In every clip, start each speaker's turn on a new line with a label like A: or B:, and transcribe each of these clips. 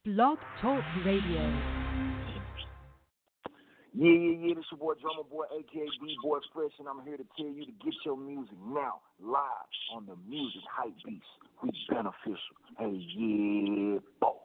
A: Blog Talk Radio.
B: Yeah. This your boy, Drummer Boy, a.k.a. D-Boy Fresh, and I'm here to tell you to get your music now, live on the Music Hype Beast. We beneficial. Hey, yeah, boy.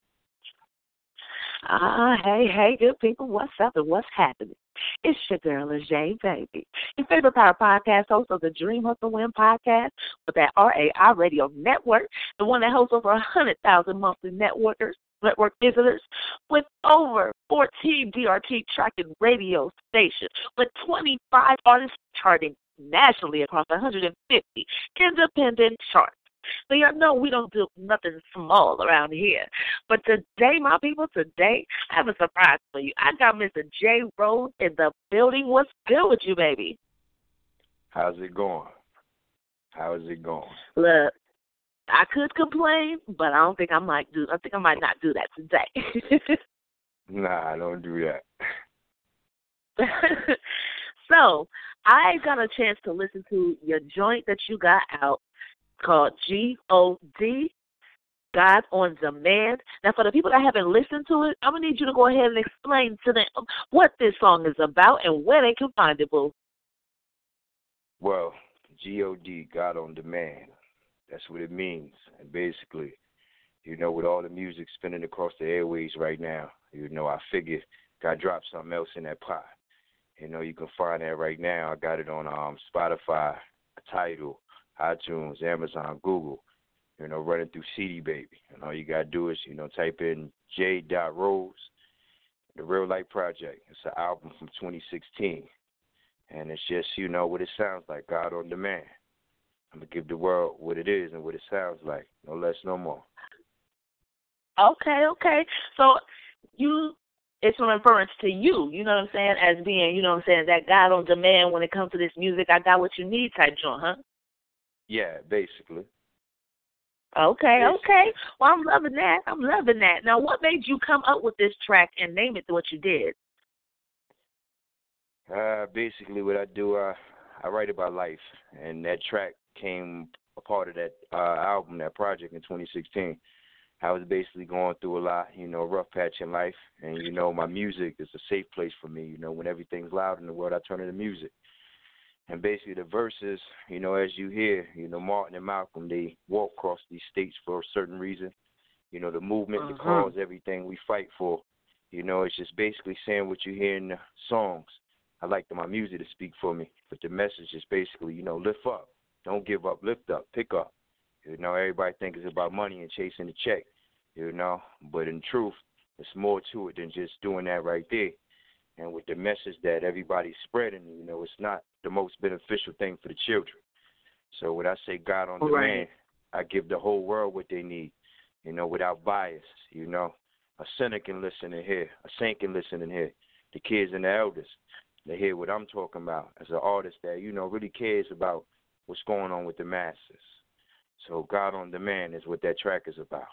C: Hey, good people. What's up and what's happening? It's your girl, Ajay, baby. Your favorite power podcast host of the Dream Hustle Win podcast with that RAI Radio Network, the one that hosts over 100,000 monthly network visitors with over 14 DRT tracking radio stations with 25 artists charting nationally across 150 independent charts. So y'all know we don't do nothing small around here. But today, my people, I have a surprise for you. I got Mr. Jay Rose in the building. What's good with you, baby?
D: How's it going?
C: Look, I could complain, but I think I might not do that today.
D: Nah, don't do that.
C: So, I got a chance to listen to your joint that you got out called G.O.D., God on Demand. Now, for the people that haven't listened to it, I'm going to need you to go ahead and explain to them what this song is about and where they can find it, boo.
D: Well, G.O.D., God on Demand, that's what it means. And basically, with all the music spinning across the airways right now, I figured God dropped something else in that pot. You can find that right now. I got it on Spotify, Tidal, iTunes, Amazon, Google, running through CD Baby. And all you got to do is, type in J.Rose, The Real Life Project. It's an album from 2016. And it's just, what it sounds like, God on Demand. I'm going to give the world what it is and what it sounds like. No less, no more.
C: Okay. So it's in reference to you, you know what I'm saying, as being, that God on demand when it comes to this music, I got what you need type joint, huh?
D: Yeah, basically.
C: Okay. Well, I'm loving that. Now, what made you come up with this track and name it what you did?
D: Basically, what I do, I write about life, and that track came a part of that album, that project in 2016. I was basically going through a lot, rough patch in life, and, my music is a safe place for me. When everything's loud in the world, I turn to the music. And basically the verses, as you hear, Martin and Malcolm, they walk across these states for a certain reason. The movement, the cause, everything we fight for. It's just basically saying what you hear in the songs. I like my music to speak for me. But the message is basically, lift up. Don't give up. Lift up. Pick up. Everybody thinks it's about money and chasing the check, But in truth, there's more to it than just doing that right there. And with the message that everybody's spreading, it's not the most beneficial thing for the children. So when I say God on demand, I give the whole world what they need, without bias, A sinner can listen and hear. A saint can listen and hear. The kids and the elders, they hear what I'm talking about as an artist that, really cares about what's going on with the masses. So God on Demand is what that track is about.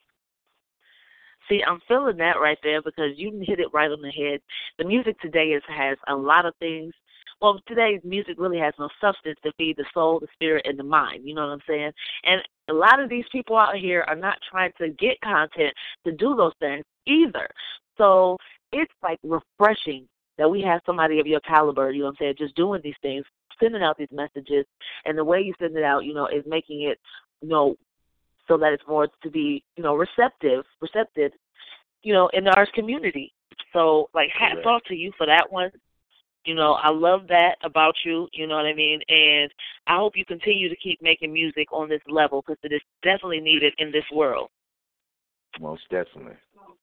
C: See, I'm feeling that right there because you hit it right on the head. The music today has a lot of things. Well, today's music really has no substance to feed the soul, the spirit, and the mind. You know what I'm saying? And a lot of these people out here are not trying to get content to do those things either. So it's like refreshing that we have somebody of your caliber, you know what I'm saying, just doing these things, sending out these messages. And the way you send it out, is making it, so that it's more to be, receptive, in our community. So, hats off to you for that one. I love that about you, you know what I mean? And I hope you continue to keep making music on this level because it is definitely needed in this world.
D: Most definitely.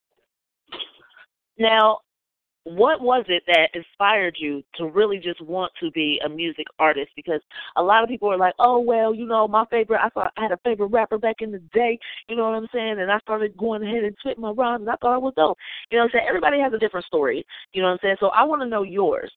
C: Now, what was it that inspired you to really just want to be a music artist? Because a lot of people are like, oh, well, I had a favorite rapper back in the day, you know what I'm saying? And I started going ahead and spitting my rhymes, and I thought it was dope. You know what I'm saying? Everybody has a different story, you know what I'm saying? So I want to know yours.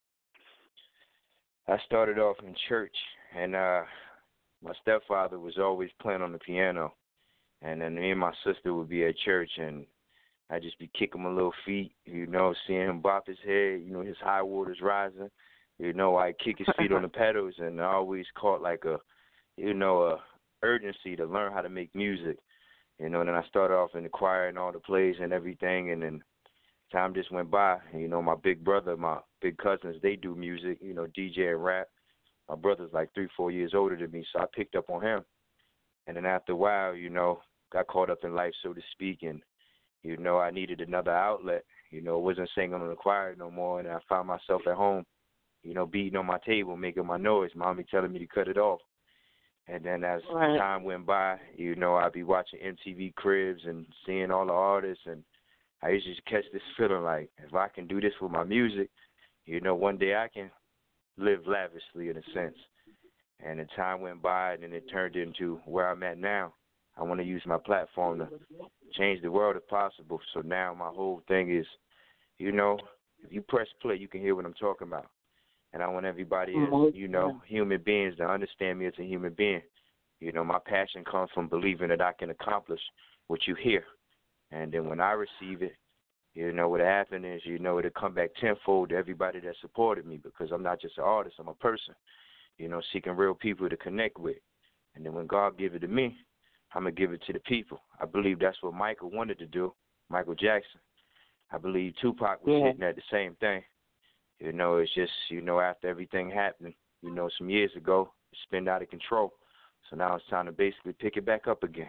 D: I started off in church, and my stepfather was always playing on the piano. And then me and my sister would be at church, and I just be kicking my little feet, seeing him bop his head, his high waters rising. I kick his feet on the pedals, and I always caught a urgency to learn how to make music. You know, and then I started off in the choir and all the plays and everything, and then time just went by. You know, my big brother, my big cousins, they do music, you know, DJ and rap. My brother's like 3-4 years older than me, so I picked up on him. And then after a while, you know, got caught up in life, so to speak, and, you know, I needed another outlet. You know, wasn't singing on the choir no more, and I found myself at home, you know, beating on my table, making my noise, mommy telling me to cut it off. And then as time went by, you know, I'd be watching MTV Cribs and seeing all the artists, and I used to catch this feeling like, if I can do this with my music, you know, one day I can live lavishly in a sense. And the time went by, and then it turned into where I'm at now. I want to use my platform to change the world if possible. So now my whole thing is, you know, if you press play, you can hear what I'm talking about. And I want everybody, as, you know, human beings to understand me as a human being. You know, my passion comes from believing that I can accomplish what you hear. And then when I receive it, you know, what happened is, you know, it'll come back tenfold to everybody that supported me, because I'm not just an artist, I'm a person, you know, seeking real people to connect with. And then when God give it to me, I'm going to give it to the people. I believe that's what Michael wanted to do, Michael Jackson. I believe Tupac was hitting at the same thing. You know, it's just, you know, after everything happened, you know, some years ago, it spun out of control. So now it's time to basically pick it back up again.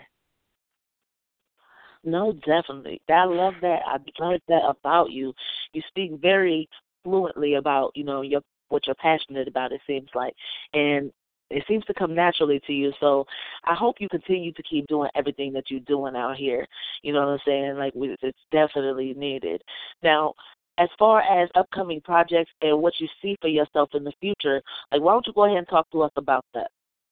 C: No, definitely. I love that. I love that about you. You speak very fluently about, you know, what you're passionate about, it seems like. And it seems to come naturally to you. So I hope you continue to keep doing everything that you're doing out here. You know what I'm saying? Like, it's definitely needed. Now, as far as upcoming projects and what you see for yourself in the future, like, why don't you go ahead and talk to us about that?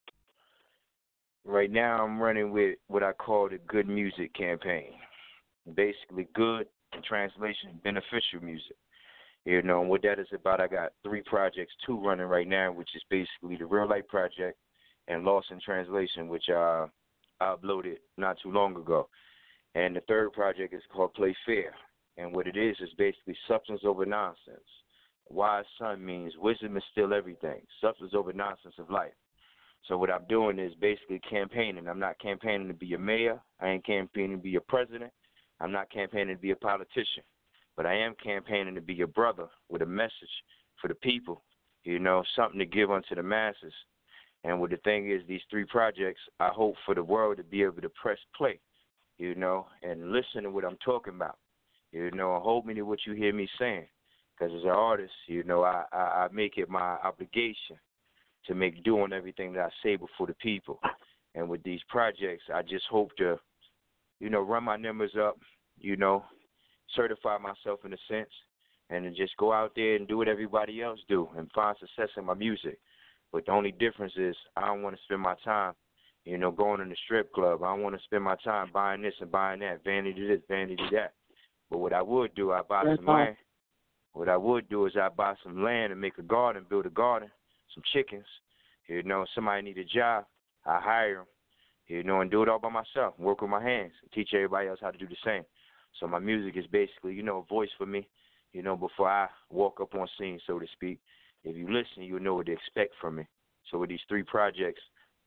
D: Right now I'm running with what I call the Good Music campaign. Basically, good, in translation, beneficial music. You know, and what that is about, I got 3 projects, 2 running right now, which is basically the Real Life Project and Lost in Translation, which I uploaded not too long ago. And the 3rd project is called Play Fair. And what it is basically substance over nonsense. Wise son means wisdom is still everything. Substance over nonsense of life. So what I'm doing is basically campaigning. I'm not campaigning to be a mayor. I ain't campaigning to be a president. I'm not campaigning to be a politician. But I am campaigning to be a brother with a message for the people, you know, something to give unto the masses. And what the thing is, these 3 projects, I hope for the world to be able to press play, you know, and listen to what I'm talking about, you know, and hold me to what you hear me saying. Because as an artist, you know, I make it my obligation to make doing everything that I say before the people. And with these projects, I just hope to, you know, run my numbers up, you know, certify myself in a sense, and then just go out there and do what everybody else do and find success in my music. But the only difference is I don't want to spend my time, you know, going in the strip club. I don't want to spend my time buying this and buying that, vanity this, vanity that. But what I would do, I buy some land. What I would do is I buy some land and make a garden, build a garden, some chickens. You know, somebody need a job, I hire them, you know, and do it all by myself, work with my hands, and teach everybody else how to do the same. So my music is basically, you know, a voice for me, you know, before I walk up on scene, so to speak. If you listen, you'll know what to expect from me. So with these 3 projects,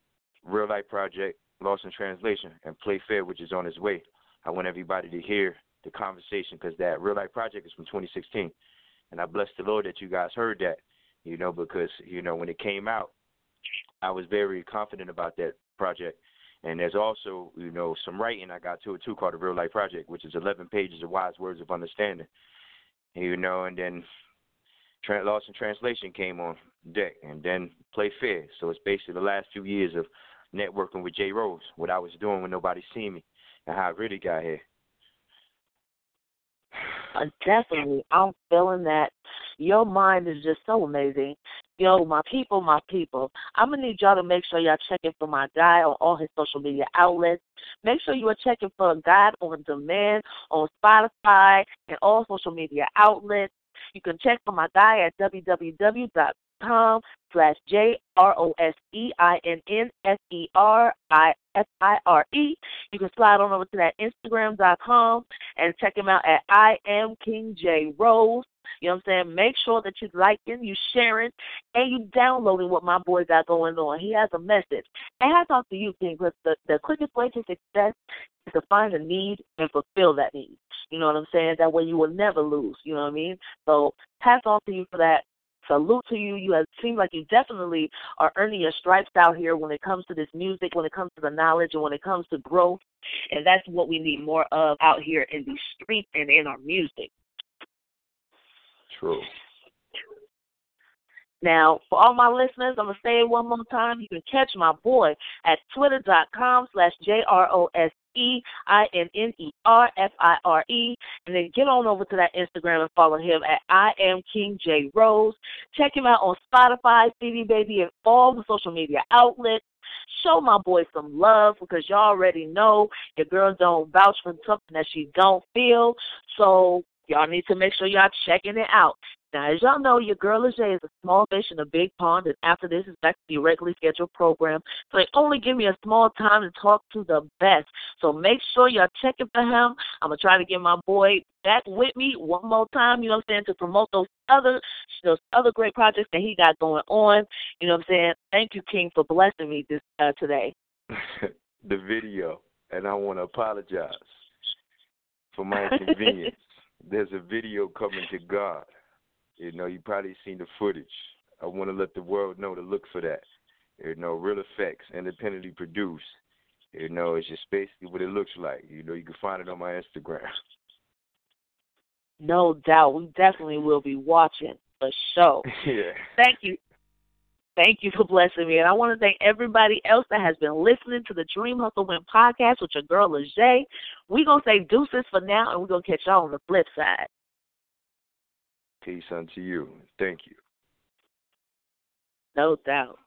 D: Real Life Project, Lost in Translation, and Play Fair, which is on its way, I want everybody to hear the conversation, because that Real Life Project is from 2016. And I bless the Lord that you guys heard that, you know, because, you know, when it came out, I was very confident about that project. And there's also, you know, some writing I got to it, too, called the Real Life Project, which is 11 pages of wise words of understanding. You know, and then Lost in Translation came on deck, and then Play Fair. So it's basically the last few years of networking with J. Rose, what I was doing when nobody seen me, and how I really got here.
C: Definitely. I'm feeling that. Your mind is just so amazing. Yo, my people, I'm going to need y'all to make sure y'all checking for my guy on all his social media outlets. Make sure you are checking for God on Demand on Spotify and all social media outlets. You can check for my guy at www.JROSEINNSERIFIRE. You can slide on over to that Instagram.com and check him out at I Am King J Rose. You know what I'm saying? Make sure that you liking, you sharing, and you downloading what my boy got going on. He has a message. And I talk to you, King, because the quickest way to success is to find a need and fulfill that need. You know what I'm saying? That way you will never lose. You know what I mean? So hats off to you for that. Salute to you. You have seemed like you definitely are earning your stripes out here when it comes to this music, when it comes to the knowledge, and when it comes to growth. And that's what we need more of out here in these streets and in our music.
D: True.
C: Now, for all my listeners, I'm going to say it one more time. You can catch my boy at twitter.com/JROSEINNERFIRE. And then get on over to that Instagram and follow him at I am King J Rose. Check him out on Spotify, CD Baby, and all the social media outlets. Show my boy some love because y'all already know your girl don't vouch for something that she don't feel. So y'all need to make sure y'all checking it out. Now, as y'all know, your girl Lejay is a small fish in a big pond, and after this is back to the regularly scheduled program. So they only give me a small time to talk to the best. So make sure y'all checking for him. I'm going to try to get my boy back with me one more time, you know what I'm saying, to promote those other great projects that he got going on. You know what I'm saying? Thank you, King, for blessing me this today.
D: The video, and I want to apologize for my inconvenience. There's a video coming to God. You know, you probably seen the footage. I want to let the world know to look for that. You know, real effects, independently produced. You know, it's just basically what it looks like. You know, you can find it on my Instagram.
C: No doubt. We definitely will be watching the show.
D: Yeah.
C: Thank you. Thank you for blessing me. And I want to thank everybody else that has been listening to the Dream Hustle Win podcast with your girl, Lejay. We're going to say deuces for now, and we're going to catch y'all on the flip side.
D: Peace unto you. Thank you.
C: No doubt.